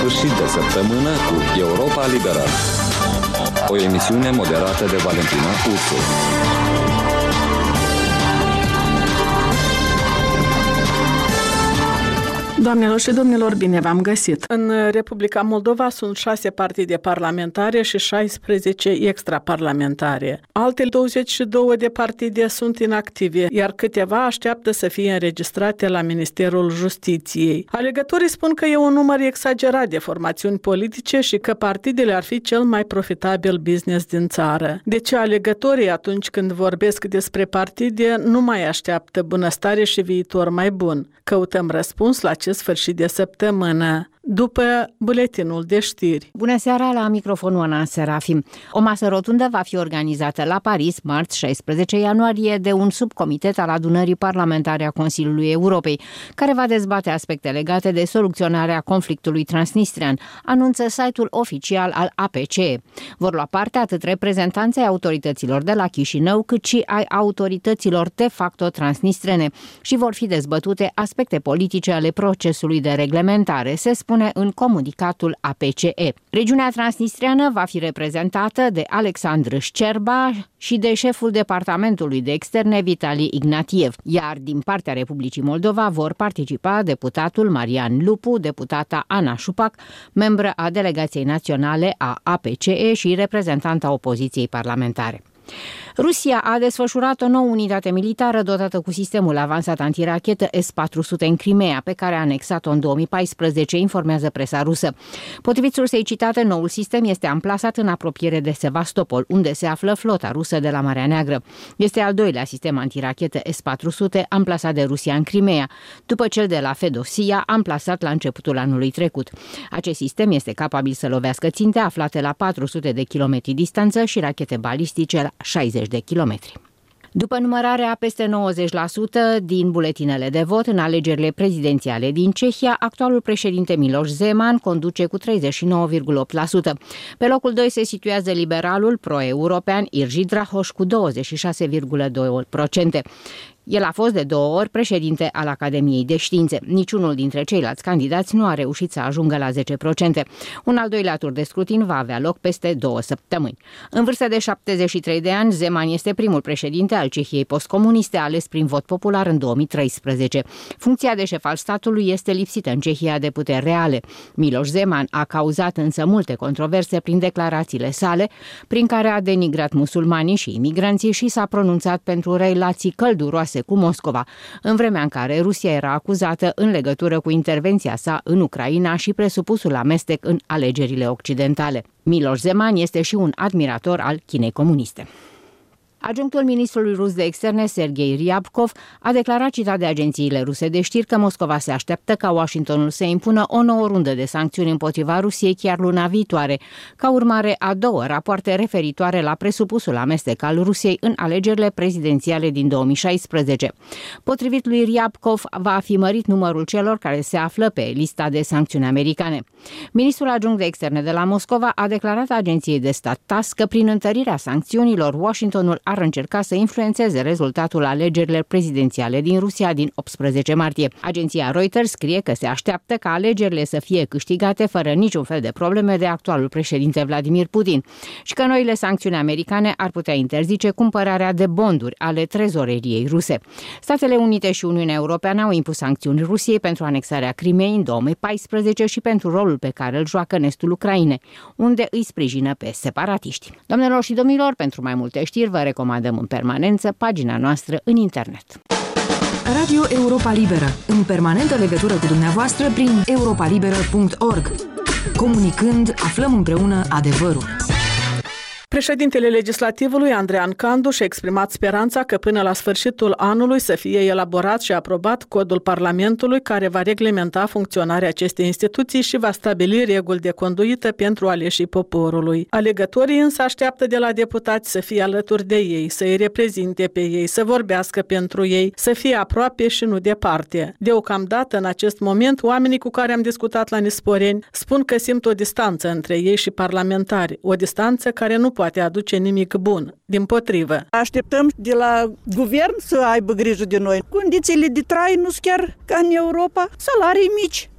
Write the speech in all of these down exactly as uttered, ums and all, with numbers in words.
sfârșit de săptămână cu Europa Liberă. O emisiune moderată de Valentina Ursu. Doamnelor și domnilor, bine v-am găsit! În Republica Moldova sunt șase partide parlamentare și șaisprezece extraparlamentare. Alte douăzeci și două de partide sunt inactive, iar câteva așteaptă să fie înregistrate la Ministerul Justiției. Alegătorii spun că e un număr exagerat de formațiuni politice și că partidele ar fi cel mai profitabil business din țară. De ce alegătorii, atunci când vorbesc despre partide, nu mai așteaptă bunăstare și viitor mai bun? Căutăm răspuns la acest sfârșit de săptămână, după buletinul de știri. Bună seara, la microfonul Ana Serafim. O masă rotundă va fi organizată la Paris, marți șaisprezece ianuarie, de un subcomitet al adunării parlamentare a Consiliului Europei, care va dezbate aspecte legate de soluționarea conflictului transnistrian, anunță site-ul oficial al A P C E. Vor lua parte atât reprezentanții autorităților de la Chișinău, cât și ai autorităților de facto transnistrene și vor fi dezbătute aspecte politice ale procesului de reglementare, se spune în comunicatul A P C E. Regiunea transnistriană va fi reprezentată de Alexandru Șcerba și de șeful Departamentului de Externe Vitali Ignatiev, iar din partea Republicii Moldova vor participa deputatul Marian Lupu, deputata Ana Șupac, membră a Delegației Naționale a A P C E și reprezentanta opoziției parlamentare. Rusia a desfășurat o nouă unitate militară dotată cu sistemul avansat antirachetă S patru sute în Crimea, pe care a anexat-o în două mii paisprezece, informează presa rusă. Potrivit sursei citate, noul sistem este amplasat în apropiere de Sevastopol, unde se află flota rusă de la Marea Neagră. Este al doilea sistem antirachetă S patru sute amplasat de Rusia în Crimea, după cel de la Fedosia, amplasat la începutul anului trecut. Acest sistem este capabil să lovească ținte aflate la patru sute de kilometri distanță și rachete balistice la șaizeci de kilometri. După numărarea peste nouăzeci la sută din buletinele de vot în alegerile prezidențiale din Cehia, actualul președinte Miloš Zeman conduce cu treizeci și nouă virgulă opt la sută. Pe locul doi se situează liberalul pro-european Irji Drahoș cu douăzeci și șase virgulă doi la sută. El a fost de două ori președinte al Academiei de Științe. Niciunul dintre ceilalți candidați nu a reușit să ajungă la zece la sută. Un al doilea tur de scrutin va avea loc peste două săptămâni. În vârstă de șaptezeci și trei de ani, Zeman este primul președinte al Cehiei postcomuniste, ales prin vot popular în două mii treisprezece. Funcția de șef al statului este lipsită în Cehia de puteri reale. Miloš Zeman a cauzat însă multe controverse prin declarațiile sale, prin care a denigrat musulmanii și imigranții și s-a pronunțat pentru relații călduroase cu Moscova, în vremea în care Rusia era acuzată în legătură cu intervenția sa în Ucraina și presupusul amestec în alegerile occidentale. Miloš Zeman este și un admirator al Chinei comuniste. Adjunctul ministrului rus de externe, Sergei Ryabkov, a declarat, citat de agențiile ruse de știri, că Moscova se așteaptă ca Washingtonul să impună o nouă rundă de sancțiuni împotriva Rusiei chiar luna viitoare, ca urmare a două rapoarte referitoare la presupusul amestec al Rusiei în alegerile prezidențiale din două mii șaisprezece. Potrivit lui Ryabkov, va fi mărit numărul celor care se află pe lista de sancțiuni americane. Ministrul adjunct de externe de la Moscova a declarat agenției de stat T A S S că prin întărirea sancțiunilor, Washingtonul ar încerca să influențeze rezultatul alegerilor prezidențiale din Rusia din optsprezece martie. Agenția Reuters scrie că se așteaptă ca alegerile să fie câștigate fără niciun fel de probleme de actualul președinte Vladimir Putin și că noile sancțiuni americane ar putea interzice cumpărarea de bonduri ale trezoreriei ruse. Statele Unite și Uniunea Europeană au impus sancțiuni Rusiei pentru anexarea Crimeei în două mii paisprezece și pentru rolul pe care îl joacă în estul Ucrainei, unde îi sprijină pe separatiști. Doamnelor și domnilor, pentru mai multe știri vă recomandăm în permanență pagina noastră în internet. Radio Europa Liberă, în permanentă legătură cu dumneavoastră prin europa liberă punct org. Comunicând, aflăm împreună adevărul. Președintele Legislativului, Andrean Candu, și-a exprimat speranța că până la sfârșitul anului să fie elaborat și aprobat codul Parlamentului care va reglementa funcționarea acestei instituții și va stabili reguli de conduită pentru aleșii poporului. Alegătorii însă așteaptă de la deputați să fie alături de ei, să îi reprezinte pe ei, să vorbească pentru ei, să fie aproape și nu departe. Deocamdată, în acest moment, oamenii cu care am discutat la Nisporeni spun că simt o distanță între ei și parlamentari, o distanță care nu poate aduce nimic bun, dimpotrivă. Așteptăm de la guvern să aibă grijă de noi. Condițiile de trai nu sunt chiar ca în Europa, salarii mici.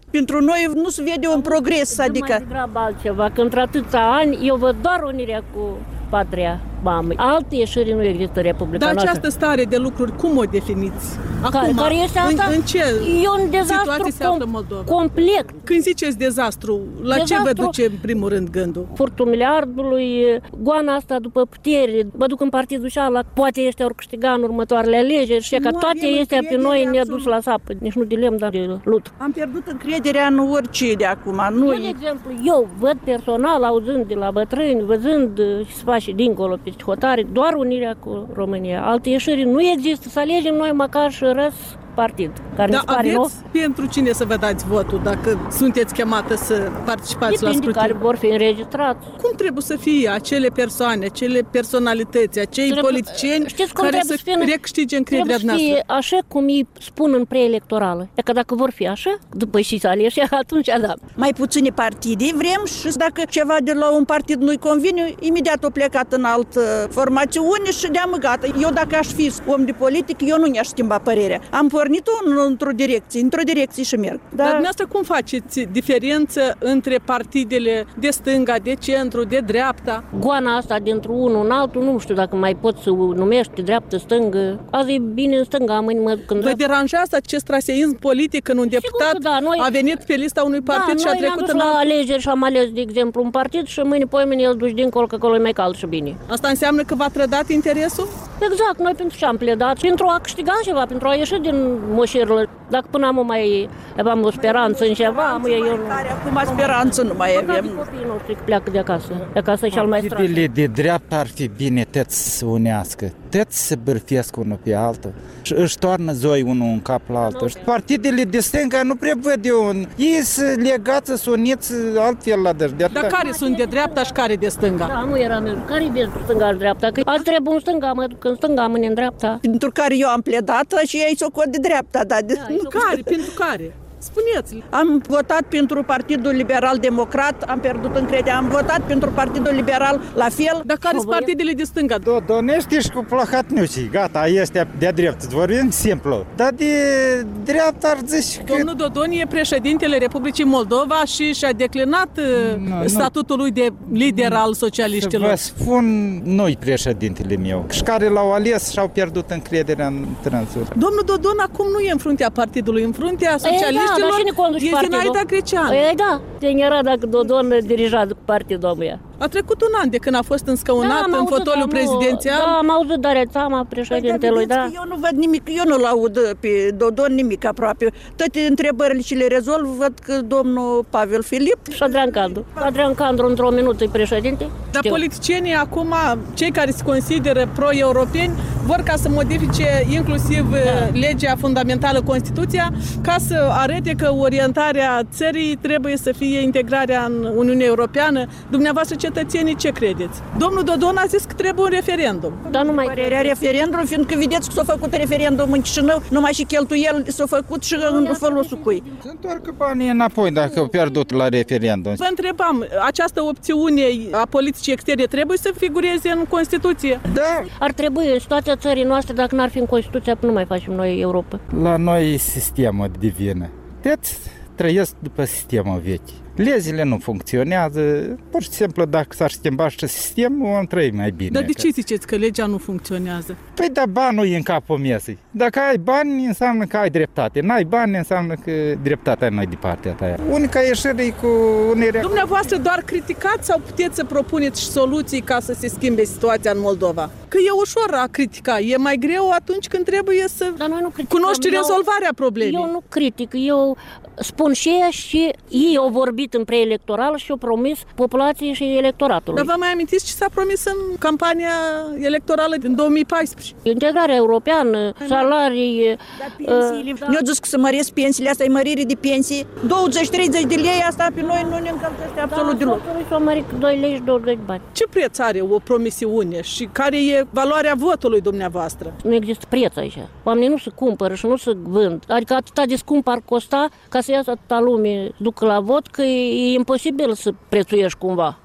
Pentru noi nu se vede un progres, adică... Mai degrabă altceva, că într-atâția ani eu văd doar unirea cu patria mamei. Alte ieșiri nu există Republica Dar noastră. această stare de lucruri, cum o definiți? Acum, Care, care este asta? În, în ce e un dezastru situație se află com- Moldova? complet. Când ziceți dezastru, la dezastru, ce vă duce în primul rând gândul? Furtul miliardului, goana asta după putere, mă duc în partidul cealaltă, poate este ori câștiga în următoarele alegeri și că toate este pe noi ne-a dus la sapă. Nici nu dilem, dar de lut. Am pierdut încrederea în orice de acum. Nu eu, de exemplu, eu văd personal, auzând de la bătrâni, văzând ce se face dincolo pe hotare, doar unirea cu România. Alte ieșiri nu există, să alegem noi măcar și răs partid. Care Dar pare aveți nou. pentru cine să vă dați votul dacă sunteți chemată să participați Depinde la scrutin? care vor fi înregistrați. Cum trebuie să fie acele persoane, acele personalități, acei Trebuie- politicieni știți cum care trebuie să să fie? recâștige încrederea Trebuie să noastră? fie așa cum îi spun în preelectorală. E că dacă vor fi așa, după și să alegi, atunci da. mai puține partide vrem și dacă ceva de la un partid nu-i convine, imediat o plecat în altă formațiune și de-am gata. Eu dacă aș fi om de politic, eu nu ne-aș schimba părerea. Am pornit-o într-o direcție, într-o direcție și merg. Dar dumneavoastră cum faceți diferență între partidele de stânga, de centru, de dreapta? Goana asta dintr-un unul în altul, nu știu dacă mai pot să o numești dreaptă, stângă. Azi e bine în stânga, mâine mă duc în Vă dreapta. deranjează acest traseism politic când un deputat că da, noi- a venit pe lista unui partid da, și a noi ne-am trecut dus în la altul? alegeri și am ales, de exemplu, un partid și mâine, poimeni, el duci dincolo, că acolo e mai cald și bine. Asta înseamnă că v-a trădat interesul? Exact, noi pentru ce am pledat? Pentru a câștiga ceva, pentru a ieși din moșirlă. Dacă până am mai aveam o speranță în ceva, am eu nu. Care acum speranță nu mai Măcar de avem. copiii noștri că pleacă de acasă. De acasă e cel mai strâns. Partidele de dreapta ar fi bine tăți să unească, tăți să bârfesc unul pe altul și își toarnă zoi unul în cap la altul. Și partidele de stânga nu prea văd eu, ei sunt legați, să uniți altfel la dăși. Dar care sunt de dreapta și care de stânga? Da, nu era meu. Care e pentru stânga și dreapta? Că azi trebuie în stânga, mă duc în stânga, mâine în dreapta. Pentru care eu am pledat și ei s-o cod de dreapta. Da, de... Care? Pentru care? Spuneți-le. Am votat pentru Partidul Liberal Democrat, am pierdut încrederea. Am votat pentru Partidul Liberal la fel. Dar care sunt partidele de stânga? Donești și cu Plahatniucii, gata, este de dreapta, vorbim simplu. Dar de dreapta ar zice că... Domnul Dodon e președintele Republicii Moldova și și-a declinat Nu, statutul lui de lider al Să socialiștilor. vă spun, nu-i președintele meu, și care l-au ales și au pierdut încrederea în trânsul. Domnul Dodon acum nu e în fruntea partidului, în fruntea socialiștilor. Ei, da, dar cine conduce e partidul? Zinaida Greceanu. Ei, da, te era dacă Dodon dirija partidul ămuia. A trecut un an de când a fost înscăunat am în auzit, fotoliu dar nu- prezidențial. Da, am auzit Daria Țama, președintelui, Dar da. vedeți că eu nu văd nimic, eu nu-l aud pe Dodon nimic aproape. Toate întrebările ce le rezolv, văd că domnul Pavel Filip. Și Adrian Candru. Adrian Candru într-o minută e președinte. Dar Știu. politicienii acum, cei care se consideră pro-europeni, vor ca să modifice inclusiv da. legea fundamentală, Constituția, ca să arete că orientarea țării trebuie să fie integrarea în Uniunea Europeană. Dumneavoastră, cetățenii, ce credeți? Domnul Dodon a zis că trebuie un referendum. Dar nu mai Părerea referendum, fiindcă vedeți că s-a făcut referendum în Chișinău, numai și cheltuieli s-a făcut și în folosul cui. Se întoarcă banii înapoi dacă au pierdut la referendum. Vă întrebam, această opțiune a politicii externe trebuie să figureze în Constituție? Da, ar trebui în situația țării noastre, dacă n-ar fi în Constituția, nu mai facem noi Europa. la noi e sistemul divin. Toți trăiesc după sistemul vechi. Legile nu funcționează, pur și simplu dacă s-ar schimba și sistemul, am trăi mai bine. Dar de ce ziceți că legea nu funcționează? Păi da, banul e în capul mesei. Dacă ai bani, înseamnă că ai dreptate. N-ai bani, înseamnă că dreptatea nu e de partea ta. Unica ieșire e cu unirea. Dumneavoastră doar criticați sau puteți să propuneți și soluții ca să se schimbe situația în Moldova? Că e ușor a critica, e mai greu atunci când trebuie să Dar noi nu criticăm. cunoști Eu- rezolvarea problemei. Eu nu critic, eu spun și ea și ei au vorbit în preelectoral și au promis populației și electoratului. Dar vă mai amintiți ce s-a promis în campania electorală din două mii paisprezece? Integrarea europeană, salarii... Pensiile. uh, Ne-au zis că să măresc pensiile, asta e mărire de pensii. douăzeci treizeci de lei, asta pe noi nu ne încălzește absolut deloc. Da, s-au mărit cu doi lei și douăzeci de bani. Ce preț are o promisiune și care e valoarea votului dumneavoastră? Nu există preț aici. Oamenii nu se cumpără și nu se vând. Adică atâta de scump ar costa ca să iasă atâta lume ducă la vot că e imposibil să prețuiești cumva.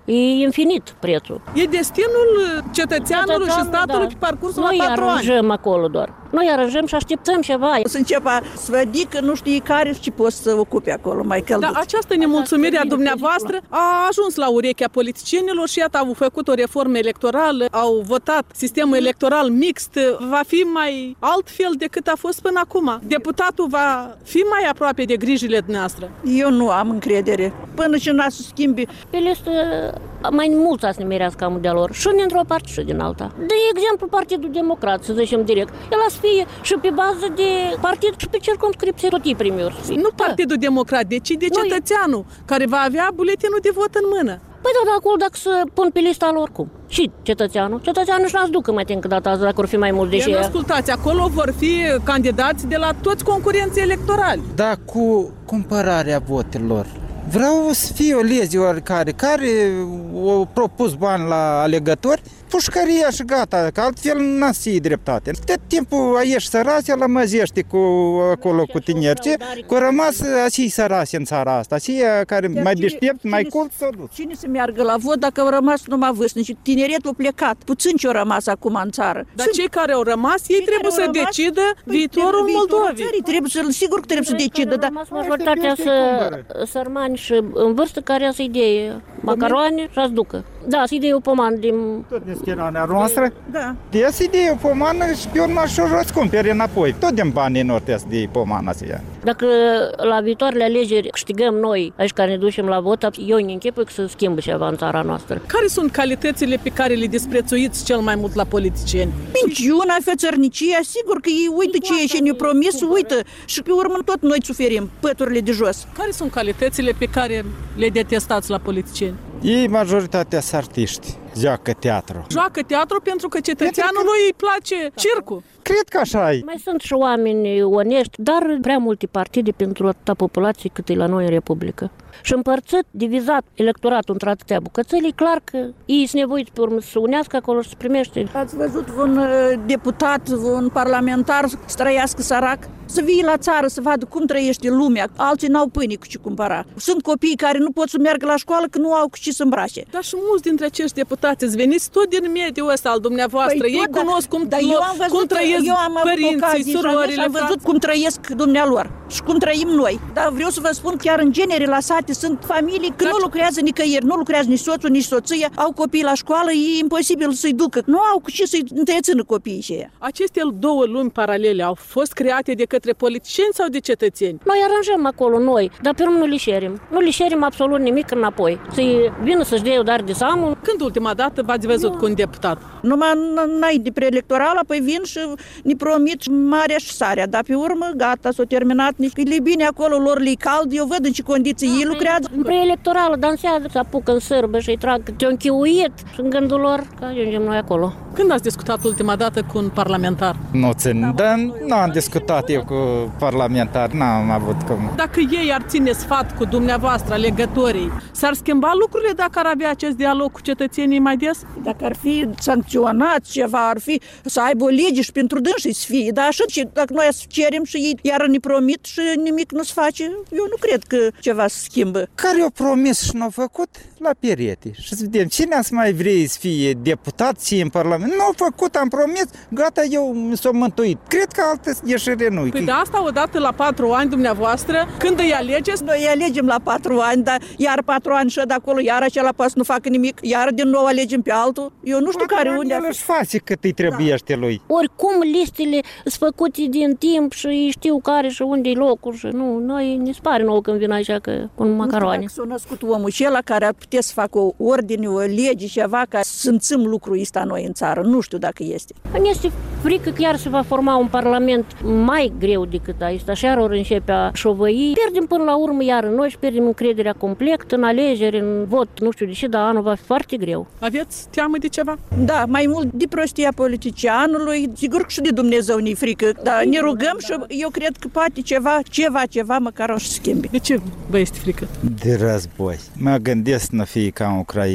E infinit prețul. E destinul cetățeanului și statului da. pe parcursul la Noi patru ani. aranjăm acolo doar. Noi aranjăm și așteptăm ceva. O să înceapă svădică, nu știi care și poți să ocupe acolo mai călduț. Dar această nemulțumire a dumneavoastră a ajuns la urechea politicienilor și iată, au făcut o reformă electorală, au votat sistemul electoral mixt, va fi mai altfel decât a fost până acum. Deputatul va fi mai aproape de grijile dumneavoastră. Eu nu am încredere. Până și n-a să schimbi. Pe listă mai mulți ați nimerească amul de lor, și dintr-o parte și din alta. De exemplu, Partidul Democrat, să zicem direct, el a să fie și pe bază de partid și pe circumscripție tot ei primiri. Nu Partidul Democrat, deci de cetățeanul care va avea buletinul de vot în mână. Păi da, dar acolo dacă să pun pe lista lor cum? Și cetățeanul? Cetățeanul și n-ați ducă mai timp data asta dacă vor fi mai mulți deși ea. Ascultați, acolo vor fi candidați de la toți concurenții electorali. Da, cu cumpărarea votelor. Vreau să fie o lege oricare, care o propus bani la alegători, pușcăria și gata, că altfel n-a să fie dreptate. Tot timpul ești sărași, la măzește cu, acolo cu tineri, ce? Cu rămas așa sărași în țara asta, așa care Iar mai deștept, mai cult s-o duc. Cine să meargă la vot dacă au rămas numai vârstnici? Tineretul a plecat, puțin ce au rămas acum în țară. Dar Sunt... cei care au rămas, ei cei trebuie să rămas, decidă păi, viitorul Moldovei. Trebuie să, sigur că trebuie să decidă, dar... Majoritatea să sărmani și în vârstă care să-i dea macaroane și să-ți ducă. Da, să-i dea o pomană din... Tot din schirarea noastră? Da. Dea să-i dea o pomană și pe urmă și o răscumpere înapoi. Tot din banii nor trebuie să dea pomana să ia. Dacă la viitoarele alegeri câștigăm noi, aici care ne ducem la vot, eu îmi închipui că să schimbă ceva în țara noastră. Care sunt calitățile pe care le disprețuiți cel mai mult la politicieni? Minciuna, fățărnicia, sigur că ei uită ce e și ne-au promis, uită. Și pe urmă tot noi suferim, păturile de jos. Care sunt calitățile pe care le detestați la politicieni? Ei, majoritatea sunt artiști, joacă teatru. Joacă teatru pentru că cetățeanului îi place circul. Cred că așa e. Mai sunt și oameni onești, dar prea multe partide pentru atâta populație cât e la noi în Republică. Și împărțit, divizat electoratul într-atâtea bucățări, e clar că ei sunt nevoiți pe urmă să se unească acolo și să primește. Ați văzut un deputat, un parlamentar să trăiască sărac? Să vii la țară să vadă cum trăiește lumea. Alții n-au pâine cu ce cumpăra. Sunt copii care nu pot să meargă la școală că nu au cu ce să îmbrace. Dar și mulți dintre acești deputați îți veniți tot din mediul ăsta al dumneavoastră. Păi ei tot, cunosc cum, da, eu am văzut, cum trăiesc eu am părinții, surorile. Am văzut cum trăiesc dumnealor și cum trăim noi. Dar vreau să vă spun că chiar în genere la sate sunt familii că Dar... nu lucrează nicăieri, nu lucrează nici soțul, nici soția, au copii la școală, e imposibil să-i ducă. Nu au cu ce să-i întrețină copiii și Aceste două lumi paralele au fost create de către politicieni sau de cetățeni? Noi aranjăm acolo noi, dar pe urmă nu le șerim. Nu le șerim absolut nimic înapoi. Să-i vină să-și dea o dar de samul. Când ultima dată v-ați văzut eu... cu un deputat? Numai n-ai de preelectorală, apoi vin și ne promit marea și sarea, dar pe urmă, gata, s-a terminat. Nici e bine acolo, lor le cald, eu văd în ce condiții da, ei lucrează. În preelectorală dansează, se apucă în sârbă și îi trag câte un chiuit și în gândul lor că ajungem noi acolo. Când ați discutat ultima dată cu un parlamentar? Nu țin, dar nu am discutat eu cu parlamentar, n-am avut cum. Dacă ei ar ține sfat cu dumneavoastră, alegătorii, s-ar schimba lucrurile dacă ar avea acest dialog cu cetățenii mai des? Dacă ar fi sancționat ceva, ar fi să aibă o lege și pentru dânsii să fie, dar așa, dacă noi să cerem și ei iar ne promit și nimic nu se face, eu nu cred că ceva se schimbă. Care o promis și n-au făcut? La perete. Și să vedem, cine ați mai vrei să fie deputat și în Parlament? Nu au făcut, am promis, gata, eu s-o mântuit. Cred că altă ieșire nu-i. Păi de asta odată la patru ani dumneavoastră, când îi alegeți? Noi îi alegem la patru ani, dar iar patru ani și de acolo, iar acela poate să nu facă nimic, iar din nou alegem pe altul. Eu nu știu care unde... El își face cât îi trebuiește da. lui. Oricum listele sunt făcute din timp și ei știu care și unde e locul și nu, noi ne spare nouă când vin așa că pun macaroane. Nu știu dacă s-a născut omul și ăla care ar putea să facă o ordine, o lege, ceva, ca să simțim lucrul ăsta noi în țară. Nu știu dacă este. Ne este frică că iar se va forma un parlament mai greu decât ăsta și iar ori începe a șovăi. Pierdem până la urmă iar noi și pierdem încrederea complet în alegeri, în vot, nu știu de ce, dar anul va fi foarte greu. Aveți teamă de ceva? Da, mai mult de prostia politicianului, sigur că și de Dumnezeu ne-i frică, dar ne rugăm și eu cred că poate ceva, ceva, ceva măcar o să schimbe. De ce vă este frică? De război. Mă gândesc să nu fie ca în Ucraina.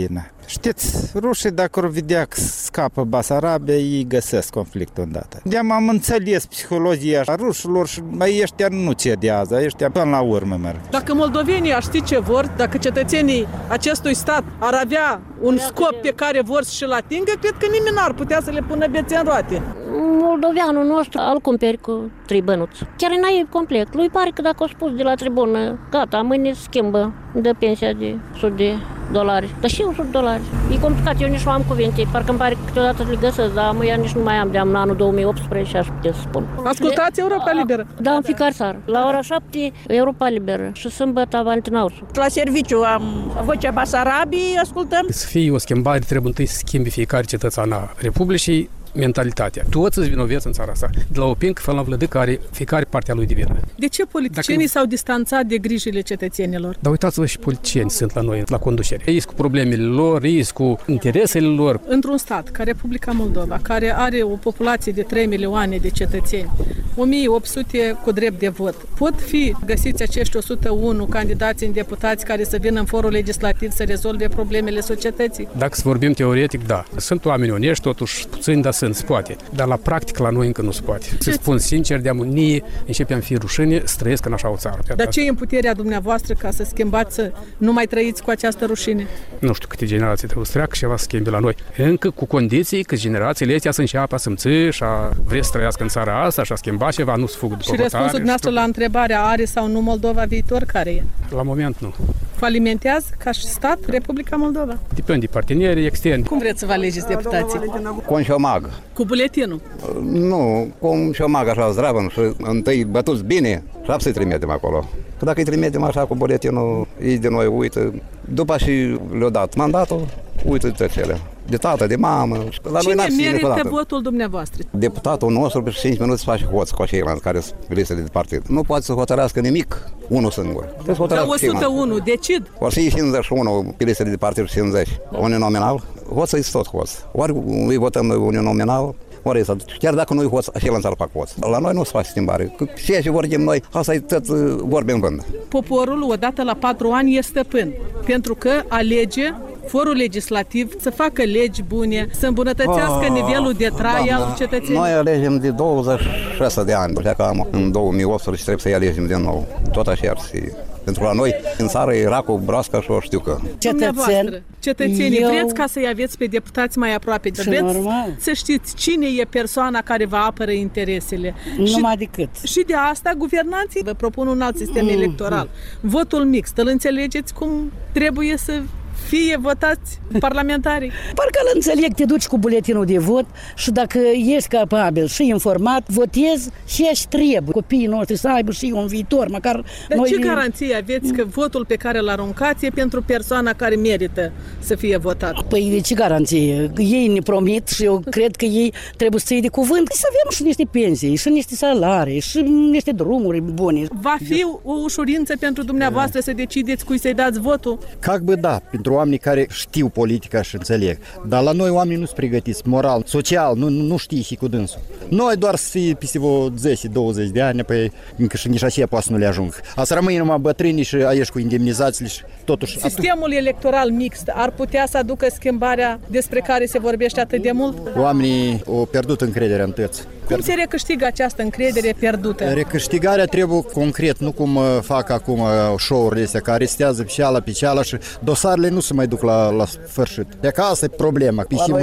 Știți, rușii dacă o vedea că scapă Basarabia, ei găsesc conflictul îndată. De-am am înțeles psihologia rușilor și mai ăștia nu cedează, ăștia până la urmă merg. Dacă moldovenii ar ști ce vor, dacă cetățenii acestui stat ar avea un scop pe care vor să-și-l atingă, cred că nimeni n-ar putea să le pună bețe în roate. Moldoveanul nostru îl cumperi cu trei bănuți. Chiar n-ai complet. Lui pare că dacă o spus de la tribună, gata, mâine schimbă, dă pensia de o sută de dolari. Dar și o sută de dolari. E complicat, eu nici nu am cuvinte. Parcă îmi pare că câteodată le găsesc, dar mă, nici nu mai am de-am în anul două mii optsprezece și aș putea să spun. Ascultați Europa Liberă. Da, în fiecare seară. La ora șapte, Europa Liberă și sâmbătă Valentinausul. La serviciu am Vocea Basarabiei, ascultăm. Să fie o schimbare, trebuie întâi să schimbi fiecare cetățean a Republicii mentalitatea. Toți sunt vinoveți în țara asta. De la Opinc, fără la Vlădăc, are fiecare partea lui de vină. De ce politicienii Dacă... s-au distanțat de grijile cetățenilor? Dar uitați-vă și politicieni sunt la noi, la conducere. Ei cu problemele lor, ei cu interesele lor. Într-un stat, ca Republica Moldova, care are o populație de trei milioane de cetățeni, o mie opt sute cu drept de vot, pot fi găsiți acești o sută unu candidați în deputați care să vină în forul legislativ să rezolve problemele societății? Dacă să vorbim teoretic, da. Sunt oameni onești, totuși puțini, dar sunt, se poate. Dar la practic la noi încă nu se poate. Să spun sincer, de amunie, începem fi rușine să trăiesc în așa o țară. Dar ce e în puterea dumneavoastră ca să schimbați, să nu mai trăiți cu această rușine? Nu știu câte generații trebuie să treacă ceva să schimbe la noi. Încă cu condiții că generațiile astea să înceapă să simți și a vrea să trăiască în țara asta și a schimba ceva, nu să fugă după Și răspunsul dumneavoastră la întrebarea are sau nu Moldova viitor, care e? La moment nu. Falimentează ca și stat Republica Moldova? Depinde de partenerii externi. Cum vreți să vă alegeți deputații? Cu un șomag. Cu buletinul? Nu, cu un șomag așa zdravă și întâi bătuți bine și să-i trimitem acolo. Că dacă îi trimitem așa cu buletinul, ei de noi uită. După și le-au dat mandatul, uită de cele. De tată, de mamă. La Cine noi merită niciodată. votul dumneavoastră? Deputatul nostru pe cinci minute să face hoț cu ceilalți care sunt pe listele de partid. Nu poate să hotărească nimic unul singur. Dar o sută unu decid? Or să fie cincizeci și unu pe listele de partid și cincizeci. Uninominal, hoț îi tot hoț. Ori îi votăm noi uninominal, ori să, chiar dacă nu-i hoț, ceilalți ar fac hoț. La noi nu se face schimbare. Ceea ce vorbim noi, asta e tot vorbe în vânt. Poporul, odată la patru ani, e stăpân, pentru că alege forul legislativ să facă legi bune, să îmbunătățească oh, nivelul de trai doamna, al cetățenilor. Noi alegem de douăzeci și șase de ani, pleacă am în două mii optsprezece trebuie să-i alegem din nou. Tot așa ar fi. Pentru la noi, în țară, era cu broasca și o știu că. Cetățeni, cetățenii, eu... vreți ca să-i aveți pe deputați mai aproape? Și vreți normal. Să știți cine e persoana care vă apără interesele. Numai și, decât. Și de asta, guvernanții vă propun un alt sistem mm. electoral. Votul mixt. Îl înțelegeți cum trebuie să fie votați parlamentarii? Parcă îl înțeleg, te duci cu buletinul de vot și dacă ești capabil și informat, votezi și ești trebuie. Copiii noștri să aibă și un viitor, măcar Dar noi... ce garanție aveți că votul pe care îl aruncați e pentru persoana care merită să fie votat? Păi ce garanție? Ei ne promit și eu cred că ei trebuie să iei de cuvânt. Să avem și niște pensii, și niște salarii, și niște drumuri bune. Va fi o ușurință pentru dumneavoastră să decideți cui să-i dați votul? Как бы da, pentru oamenii care știu politica și înțeleg. Dar la noi oamenii nu sunt pregătiți moral, social, nu, nu știi și cu dânsul. Noi doar să fie peste vreo zece douăzeci de ani, păi încă și nici așa poate să nu le ajung. A să rămâi numai bătrâni și aici cu indemnizațiile și totuși... Sistemul atunci... electoral mixt ar putea să aducă schimbarea despre care se vorbește atât de mult? Oamenii au pierdut încrederea în tăți. Cum se recâștigă această încredere pierdută? Recâștigarea trebuie concret, nu cum fac acum show-urile astea, care arestează pe ceala, pe ceala și dosarele nu se mai duc la, la sfârșit. De că asta e problema. La noi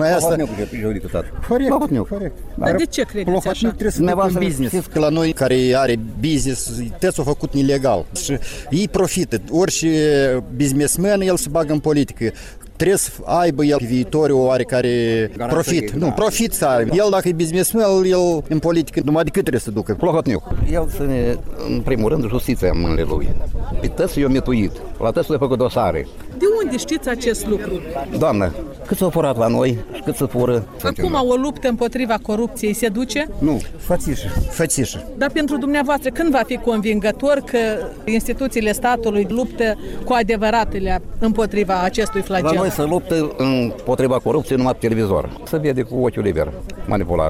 corect, corect. Dar de ce credeți așa? Trebuie să duc în business. Că la noi, care are business, toți au făcut ilegal. Și ei profită. Orice businessman, el se bagă în politică. Trebuie să aibă el viitorul oarecare profit. Nu, profit să aibă. El dacă e businessman, el în politică numai decât trebuie să ducă. Plохотniuc. El să ne, în primul rând, justiția în mâinile lui. Pe tăți i-a mituit. La tăți le-a făcut dosare. De unde știți acest lucru? Doamnă, cât s-a furat la noi și cât se fură. Acum o luptă împotriva corupției se duce? Nu, fățișă, fățișă. Dar pentru dumneavoastră, când va fi convingător că instituțiile statului luptă cu adevăratele împotriva acestui flagel? La noi se luptă împotriva corupției numai pe televizor. Se vede cu ochiul liber manipularea.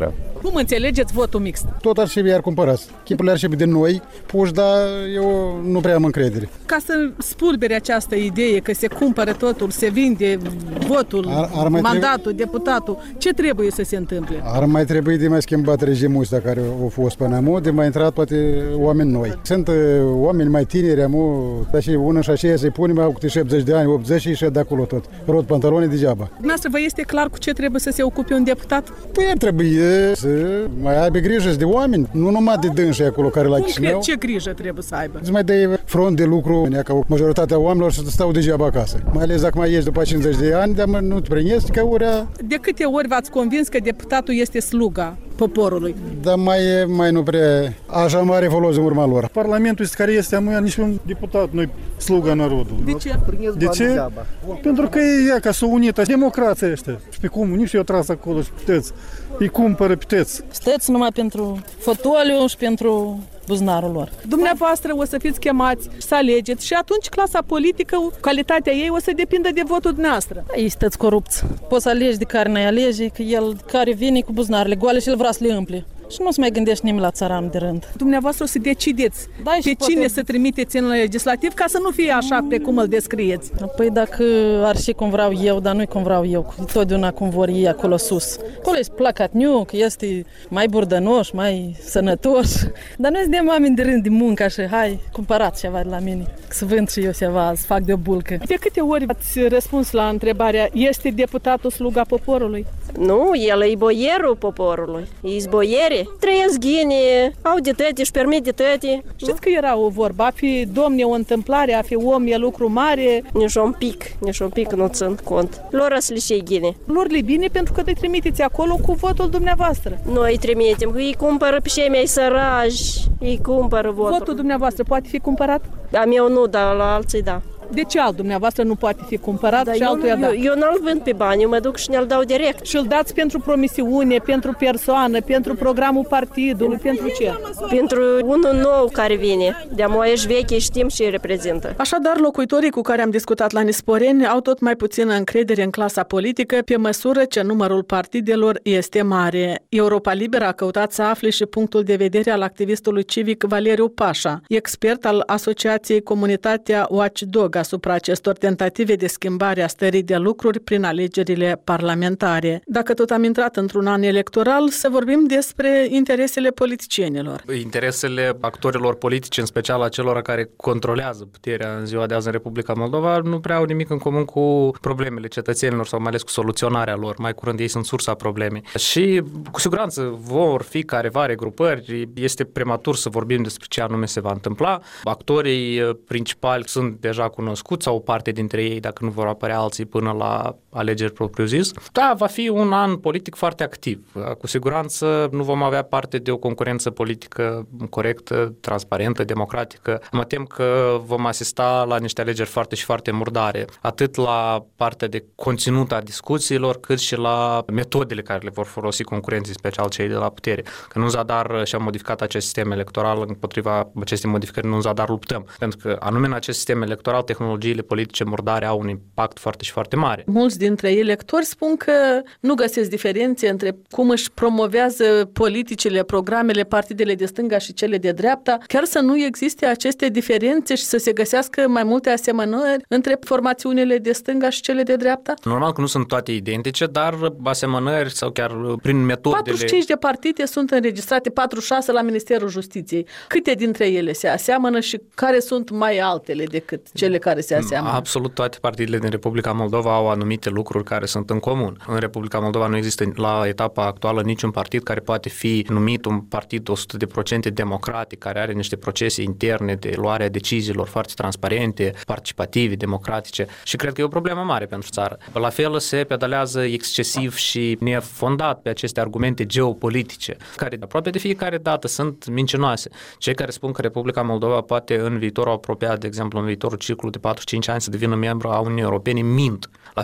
Cum înțelegeți votul mixt? Tot ar trebui iar cumpărați. Chipurile ar trebui de noi puși, dar eu nu prea am încredere. Ca să spulbere această idee că se cumpără totul, se vinde votul, ar, ar mandatul, trebui... deputatul, ce trebuie să se întâmple? Ar mai trebui de mai schimbat regimul ăsta care a fost până acum, de mai intrat poate oameni noi. Sunt uh, oameni mai tineri, amu, dar și unul și aceea să-i punem, au câte șaptezeci de ani, optzeci și ieșea de acolo tot. Rot pantaloni degeaba. Dumneavoastră, vă este clar cu ce trebuie să se ocupe un deputat? Păi ar trebui să mai aibă grijă de oameni, nu numai de dânși acolo care la Chișinău. Ce grijă trebuie să aibă? Îți mai dai front de lucru, ca majoritatea oamenilor să stau degeaba acasă. Mai ales dacă mai ești după cincizeci de ani, dar nu te prindezi că urea... De câte ori v-ați convins că deputatul este sluga poporului? Dar mai, mai nu prea așa mare folos în urma lor. Parlamentul este care este amuia nici un deputat, noi sluga narodului. De ce? De ce? Pentru că e ea ca s-o unită. Democrația este. Și pe cum? Nici eu tras acolo și puteți. Îi cumpără, puteți. Steți numai pentru fotoliu și pentru buzunarul lor. Dumneavoastră o să fiți chemați să alegeți și atunci clasa politică, calitatea ei o să depindă de votul dumneavoastră. Ei sunteți corupți. Poți să alegi de care n-ai alege, că el care vine cu buzunarele goale și el vrea să le umple. Și nu se mai gândește nimeni la țăran de rând. Dumneavoastră o să decideți da, pe cine poate... să trimiteți în legislativ ca să nu fie așa precum îl descrieți. Păi dacă ar fi cum vreau eu, dar nu-i cum vreau eu, totdeauna cum vor ei acolo sus. Acolo este placatniu, că este mai burdănoș, mai sănătos. Dar noi suntem oameni de rând de muncă și hai, cumpărați ceva de la mine, să vând și eu ceva, să fac de o bulcă. De câte ori ați răspuns la întrebarea, este deputatul sluga poporului? Nu, el e boierul poporului, e boieri. Trăiesc ghine, au de tăte și permit de tăte. Știți că era o vorbă, a fi domne o întâmplare, a fi om e lucru mare. Nici un pic, nici un pic nu țin cont. Lor să le știe ghine. Lor le bine pentru că îi trimiteți acolo cu votul dumneavoastră. Noi îi trimitem, că îi cumpără pe cei mai sărași, îi cumpără votul. Votul dumneavoastră poate fi cumpărat? A meu nu, dar la alții da. De ce alt dumneavoastră nu poate fi cumpărat da, și altuia da? Eu, eu nu-l vând pe bani, eu mă duc și ne-l dau direct. Și îl dați pentru promisiune, pentru persoană, pentru programul partidului, pentru ce? Pentru unul nou care vine. De-a ești veche, știm ce reprezintă. Așadar, locuitorii cu care am discutat la Nisporeni au tot mai puțină încredere în clasa politică pe măsură ce numărul partidelor este mare. Europa Liberă a căutat să afle și punctul de vedere al activistului civic Valeriu Pașa, expert al Asociației Comunitatea Watchdog asupra acestor tentative de schimbare a stării de lucruri prin alegerile parlamentare. Dacă tot am intrat într-un an electoral, să vorbim despre interesele politicienilor. Interesele actorilor politici, în special a celor care controlează puterea în ziua de azi în Republica Moldova, nu prea au nimic în comun cu problemele cetățenilor sau mai ales cu soluționarea lor. Mai curând ei sunt sursa problemei. Și cu siguranță vor fi careva regrupări. Este prematur să vorbim despre ce anume se va întâmpla. Actorii principali sunt deja cunoscuți sau o parte dintre ei, dacă nu vor apărea alții până la alegeri propriu-zis. Da, va fi un an politic foarte activ. Cu siguranță nu vom avea parte de o concurență politică corectă, transparentă, democratică. Mă tem că vom asista la niște alegeri foarte și foarte murdare, atât la partea de conținut a discuțiilor, cât și la metodele care le vor folosi concurenții, special cei de la putere. Că nu în zadar și-a modificat acest sistem electoral, împotriva acestei modificări nu în zadar luptăm. Pentru că anume în acest sistem electoral tehnologiile politice murdare au un impact foarte și foarte mare. Mulți dintre electori spun că nu găsesc diferențe între cum își promovează politicile, programele, partidele de stânga și cele de dreapta, chiar să nu existe aceste diferențe și să se găsească mai multe asemănări între formațiunile de stânga și cele de dreapta? Normal că nu sunt toate identice, dar asemănări sau chiar prin metodele... patruzeci și cinci de partide sunt înregistrate, patruzeci și șase la Ministerul Justiției. Câte dintre ele se aseamănă și care sunt mai altele decât cele care se aseamănă? Absolut toate partidele din Republica Moldova au anumite lucruri care sunt în comun. În Republica Moldova nu există la etapa actuală niciun partid care poate fi numit un partid o sută la sută democratic, care are niște procese interne de luare a deciziilor foarte transparente, participative, democratice și cred că e o problemă mare pentru țară. La fel se pedalează excesiv și nefondat pe aceste argumente geopolitice, care aproape de fiecare dată sunt mincinoase. Cei care spun că Republica Moldova poate în viitorul apropiat, de exemplu în viitorul ciclu de patru cinci ani să devină membru a Uniunii Europene, mint. La fel cum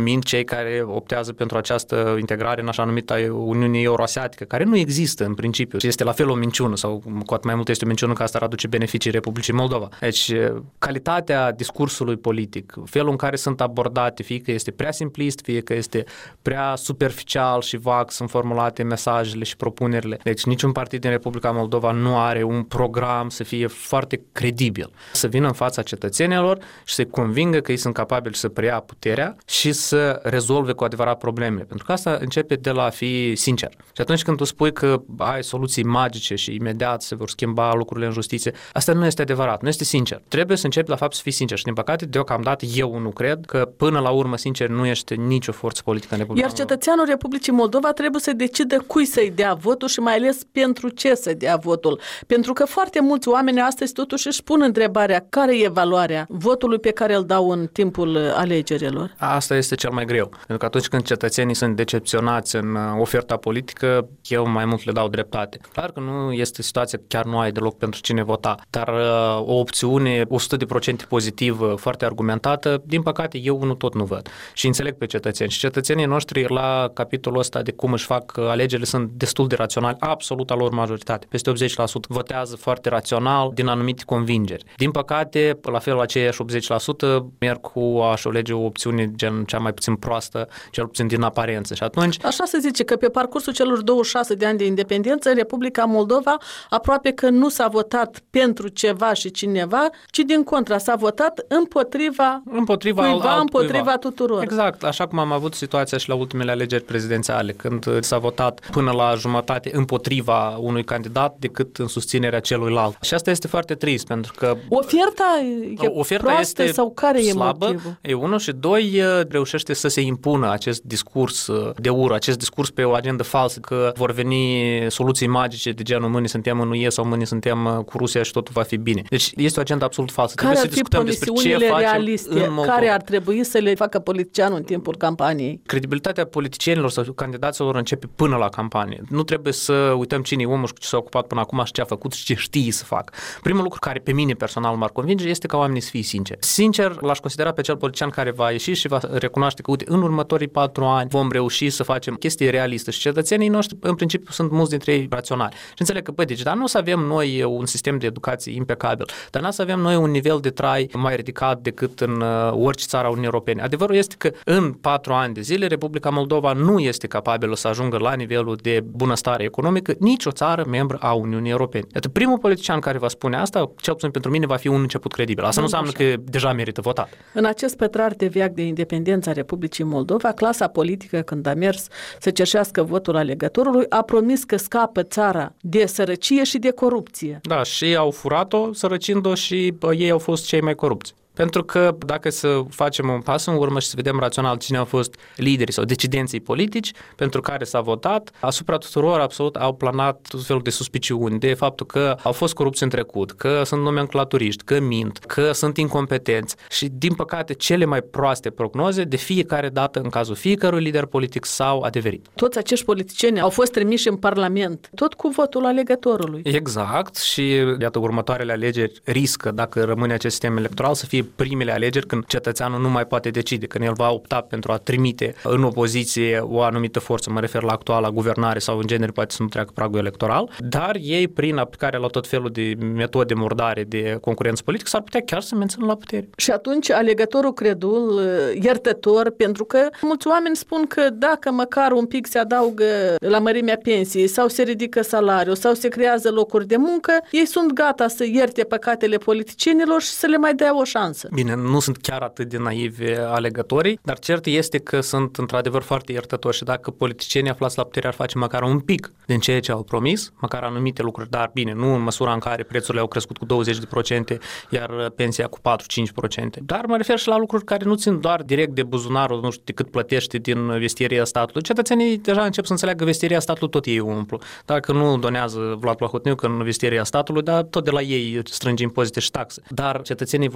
mint cei care optează pentru această integrare în așa numită Uniune Euroasiatică, care nu există în principiu. Este la fel o minciună sau cu atât mai mult este o minciună că asta ar aduce beneficii Republicii Moldova. Deci, calitatea discursului politic, felul în care sunt abordate, fie că este prea simplist, fie că este prea superficial și vag sunt formulate mesajele și propunerile. Deci niciun partid din Republica Moldova nu are un program să fie foarte credibil. Să vină în fața cetățenilor și să-i convingă că ei sunt capabili să preia puterea și să rezolve cu adevărat problemele. Pentru că asta începe de la a fi sincer. Și atunci când tu spui că ai soluții magice și imediat se vor schimba lucrurile în justiție, asta nu este adevărat, nu este sincer. Trebuie să începi la fapt să fii sincer și din păcate deocamdată eu nu cred că până la urmă sincer nu ești nicio forță politică în Republica Iar cetățeanul Republicii Moldova trebuie să decidă cui să-i dea votul și mai ales pentru ce să dea votul. Pentru că foarte mulți oameni astăzi totuși își pun întrebarea care e valoarea votului pe care îl dau în timpul alegerilor. Asta este cel mai greu. Pentru că atunci când cetățenii sunt decepționați în oferta politică, eu mai mult le dau dreptate. Clar că nu este situația, chiar nu ai deloc pentru cine vota, dar o opțiune o sută la sută pozitivă, foarte argumentată, din păcate eu unul tot nu văd. Și înțeleg pe cetățeni. Și cetățenii noștri la capitolul ăsta de cum își fac alegerile sunt destul de raționali, absolut a lor majoritate. Peste optzeci la sută votează foarte rațional din anumite convingeri. Din păcate, la fel aceiași optzeci la sută merg cu a-și alege o opțiune gen cea mai puțin proastă, cel puțin din aparență. Și atunci... Așa se zice că pe parcursul celor douăzeci și șase de ani de independență, Republica Moldova aproape că nu s-a votat pentru ceva și cineva, ci din contra s-a votat împotriva, împotriva, cuiva, alt, împotriva cuiva. tuturor. Exact, așa cum am avut situația și la ultimele alegeri prezidențiale, când s-a votat până la jumătate împotriva unui candidat decât în susținerea celuilalt. Și asta este foarte trist, pentru că oferta e oferta proastă este sau care slabă, e motivul? E unul și doi, reușește să se impună acest discurs de ură, acest discurs pe o agendă falsă că vor veni soluții magice de genul mâine suntem în U E sau mâine suntem cu Rusia și totul va fi bine. Deci este o agendă absolut falsă. Care Trebuie ar fi promisiunile realiste? Care ar trebui să le facă politicianul în timpul campaniei? Credibilitatea politicienilor sau candidaților începe până la campanie. Nu trebuie să uităm cine e omul și ce s-a ocupat până acum și ce a făcut și ce știe să facă. Primul lucru care pe mine personal m-ar convinge este ca oamenii să fie sinceri. Sincer, l-aș considera pe cel politician care va ieși și va recunoaște că, uite, în următorii patru ani vom reuși să facem chestii realiste și cetățenii noștri, în principiu, sunt mulți dintre ei raționali. Și înțeleg că, băi, deci, dar nu o să avem noi un sistem de educație impecabil, dar nu o să avem noi un nivel de trai mai ridicat decât în uh, orice țară a Uniunii Europene. Adevărul este că în patru ani de zile Republica Moldova nu este capabilă să ajungă la nivelul de bunăstare economică nicio țară membră a Uniunii Europene. Iată, primul politician care va spune asta, cel puțin pentru mine, va fi un început credibil. Asta nu înseamnă că deja merită votat. În acest pătrar de veac de independență a Republicii Moldova, clasa politică, când a mers să cerșească votul alegătorului, a promis că scapă țara de sărăcie și de corupție. Da, și au furat-o sărăcind-o și bă, ei au fost cei mai corupți. Pentru că dacă să facem un pas în urmă și să vedem rațional cine au fost liderii sau decidenții politici pentru care s-a votat, asupra tuturor absolut au planat tot felul de suspiciuni de faptul că au fost corupți în trecut, că sunt nomenclaturiști, că mint, că sunt incompetenți și, din păcate, cele mai proaste prognoze de fiecare dată în cazul fiecărui lider politic s-au adeverit. Toți acești politicieni au fost trimiși în Parlament, tot cu votul alegătorului. Exact și, iată, următoarele alegeri riscă, dacă rămâne acest sistem electoral, să fie primele alegeri când cetățeanul nu mai poate decide, când el va opta pentru a trimite în opoziție o anumită forță, mă refer la actuala guvernare sau în genere poate să nu treacă pragul electoral, dar ei prin aplicarea la tot felul de metode murdare de concurență politică s-ar putea chiar să mențină la putere. Și atunci alegătorul credul, iertător, pentru că mulți oameni spun că dacă măcar un pic se adaugă la mărimea pensiei sau se ridică salariul sau se creează locuri de muncă, ei sunt gata să ierte păcatele politicienilor și să le mai dea o șansă. Bine, nu sunt chiar atât de naivi alegătorii, dar cert este că sunt într-adevăr foarte iertători și dacă politicienii aflați la putere ar face măcar un pic din ceea ce au promis, măcar anumite lucruri, dar bine, nu în măsura în care prețurile au crescut cu douăzeci la sută, iar pensia cu patru-cinci la sută. Dar mă refer și la lucruri care nu țin doar direct de buzunarul, nu știu, de cât plătește din vestieria statului. Cetățenii deja încep să înțeleagă că vestieria statului tot ei umplu. Dacă nu donează Vlad Plahotniuc în vestieria statului, dar tot de la ei strânge impozite și taxe. Dar cetățenii vor să vadă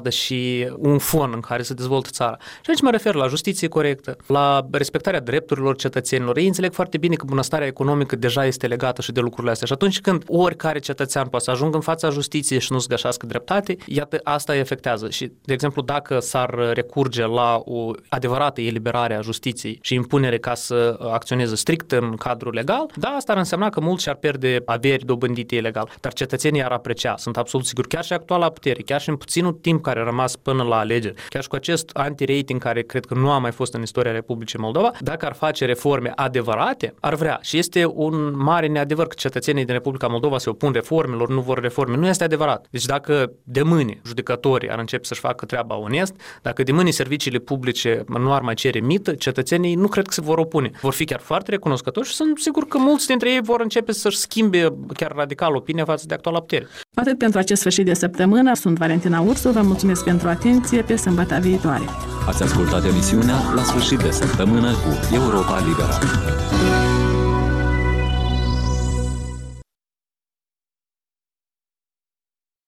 vadă și un fon în care se dezvoltă țara. Și aici mă refer la justiție corectă, la respectarea drepturilor cetățenilor. Ei înțeleg foarte bine că bunăstarea economică deja este legată și de lucrurile astea. Și atunci când oricare cetățean poate să ajungă în fața justiției și nu-ți găsească dreptate, iată, asta îi afectează. Și, de exemplu, dacă s-ar recurge la o adevărată eliberare a justiției și impunere ca să acționeze strict în cadrul legal, da, asta ar însemna că mulți și-ar pierde averi dobândite ilegal. Dar cetățenii ar aprecia. Sunt absolut sigur, chiar și actuala putere, chiar și în puținul timp care a rămas până la alegeri, chiar și cu acest anti-rating care cred că nu a mai fost în istoria Republicii Moldova, dacă ar face reforme adevărate, ar vrea. Și este un mare neadevăr că cetățenii din Republica Moldova se opun reformelor, nu vor reforme. Nu este adevărat. Deci dacă de mâine judecătorii ar începe să-și facă treaba onest, dacă de mâine serviciile publice nu ar mai cere mită, cetățenii nu cred că se vor opune. Vor fi chiar foarte recunoscători și sunt sigur că mulți dintre ei vor începe să-și schimbe chiar radical opinia față de actuala putere. Atât pentru acest sfârșit de săptămână. Sunt Valentina Ursu, vă mulțumesc pentru atenție, pe sâmbătă viitoare. Ați ascultat emisiunea La sfârșit de săptămână cu Europa Liberă.